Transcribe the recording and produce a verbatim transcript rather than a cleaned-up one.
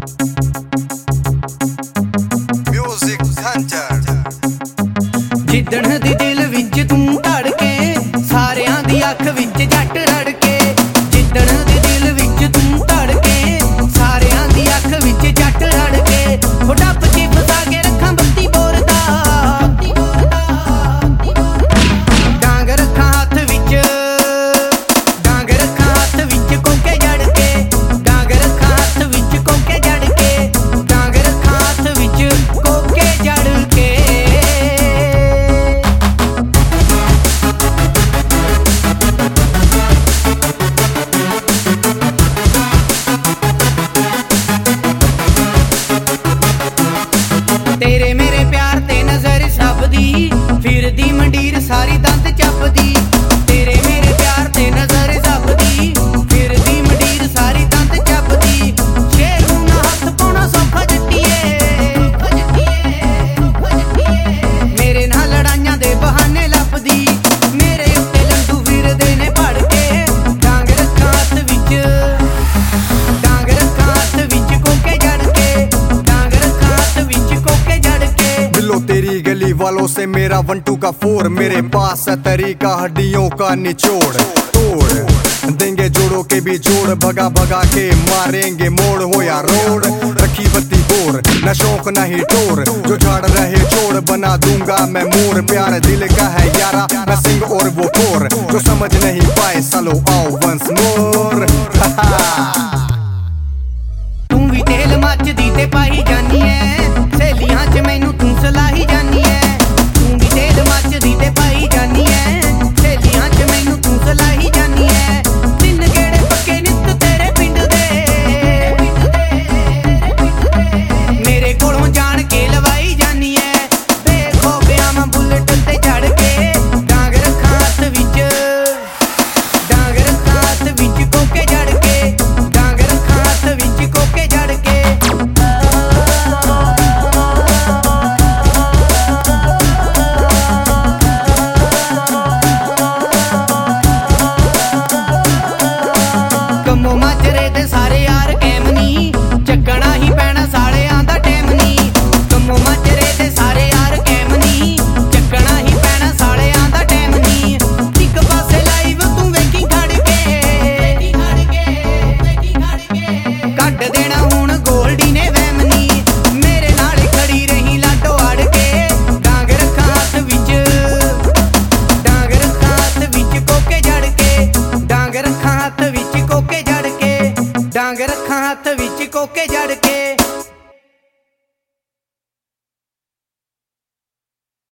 Music Hunter ਜਿੱਦਣ ਦੀ ਦਿਲ ਵਿੱਚ ਤੂੰ ਧੜਕੇ ਸਾਰਿਆਂ ਦੀ ਅੱਖ ਵਿੱਚ ਜੱਟ ਰੜਕੇ ਜਿੱਦਣ ਦੀ ਦਿਲ ਵਿੱਚ ਤੂੰ ਧੜਕੇ ਸਾਰਿਆਂ ਦੀ ਅੱਖ ਵਿੱਚ ਜੱਟ ਰੜਕੇ ਉਹ ਡੱਬ ਕੇ ਫਸਾ ਕੇ ਰੱਖਾਂ ਬੱਤੀ ਬੋਰ ਦਾ ਡਾਂਗ ਰੱਖਾਂ ਹੱਥ ਵਿੱਚ ਡਾਂਗ ਰੱਖਾਂ ਹੱਥ ਵਿੱਚ ਕੋਕੇ ਜੜ ਕੇ ਡਾਂਗ ਰੱਖਾਂ ਹੱਥ ਵਿੱਚ ਕੋਕੇ ਜੜ ਕੇ ਡਾਂਗ ਰੱਖਾਂ ਹੱਥ ਵਿੱਚ ਕੋਕੇ ਜੜ ਕੇ तेरे मेरे प्यार ते नजर छपदी फिरदी मंडीर सारी दंत चपदी तेरे मेरे प्यार ते नजर छपदी फिरदी मंडीर सारी दंत चपदी शेरू ना हथ पाउणा सौखा जट्टीए मेरे नाल लड़ाइयां दे बहाने लभदी मेरे उत्ते लंडू फिरदे ने भड़ के डांग रखां हत्थ विच डांग रखां हत्थ विच कोके जड़ के डांग रखां हत्थ विच कोके जड़ के दिलो तेरी गली वालों से मेरा वन टू का फोर मेरे पास है तरीका हड्डियों का निचोड़ तोड़ देंगे जोड़ों के भी जोड़ भगा भगा के मारेंगे मोड़ हो या रोड रखी बत्ती बोर न शौक न ही टोर जो झाड़ रहे छोड़ बना दूंगा मैं मोर प्यार दिल का है यारा मैं सिंह और वो कोर जो समझ नहीं पाए सालो आओ वंस मोर तू भी तेल मचदी ते पाई जानी है सहेलियां च मैनू तू सलाही जानी है तू भी तेल मचदी ते पाई जानी है सहेलियां च मैनू तू सलाही जानी है दिन गेड़े पक्के नित तेरे पिंड दे मेरे कोलों जान के लवाई जानी है देखो ब्याह बुलेट ते चढ़ के डांग रखां हत्थ विच डांग रखां हत्थ विच कोके जड़ के डांग रखां हत्थ विच कोके जड़ के ਕੰਮੋਂ ਮਾਜਰੇ ਤੇ ਸਾਰੇ ਯਾਰ ਕੈਮ ਨੀ ਚੱਕਣਾ ਹੀ ਪੈਣਾ ਸਾਲਿਆਂ ਦਾ ਟਾਈਮ ਨੀ ਕੰਮੋਂ ਮਾਜਰੇ ਤੇ ਸਾਰੇ ਯਾਰ ਕੈਮ ਨੀ ਚੱਕਣਾ ਹੀ ਪੈਣਾ ਸਾਲਿਆਂ ਦਾ ਟਾਈਮ ਨੀ ਇੱਕ ਪਾਸੇ ਲਾਈਵ ਤੂੰ ਵੇਖੀ ਖੜ ਕੇ ਵੇਖੀ ਖੜ ਕੇ ਵੇਖੀ ਖੜ ਕੇ ਕੱਢ ਦੇਣਾ ਹੁਣ ਗੋਲਡੀ ਨੇ ਵਹਿਮ ਨੀ ਮੇਰੇ ਨਾਲ ਖੜੀ ਰਹੀ ਲਾਟੋ ਅੜ ਕੇ ਡਾਂਗ ਰੱਖਾਂ ਹੱਥ ਵਿੱਚ ਡਾਂਗ ਰੱਖਾਂ ਹੱਥ ਵਿੱਚ ਕੋਕੇ ਜੜ ਕੇ ਡਾਂਗ ਰੱਖਾਂ ਹੱਥ ਵਿੱਚ ਕੋਕੇ ਜੜ ਕੇ ਡਾਂਗ ਰੱਖਾਂ ਹੱਥ ਵਿੱਚ ਕੋਕੇ ਜੜ ਕੇ